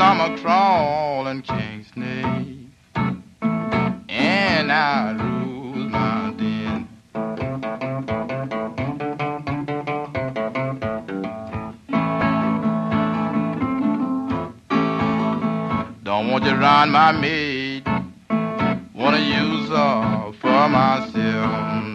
I'm a crawling king snake, and I lose my den. Don't want to run my maid, wanna use her for myself.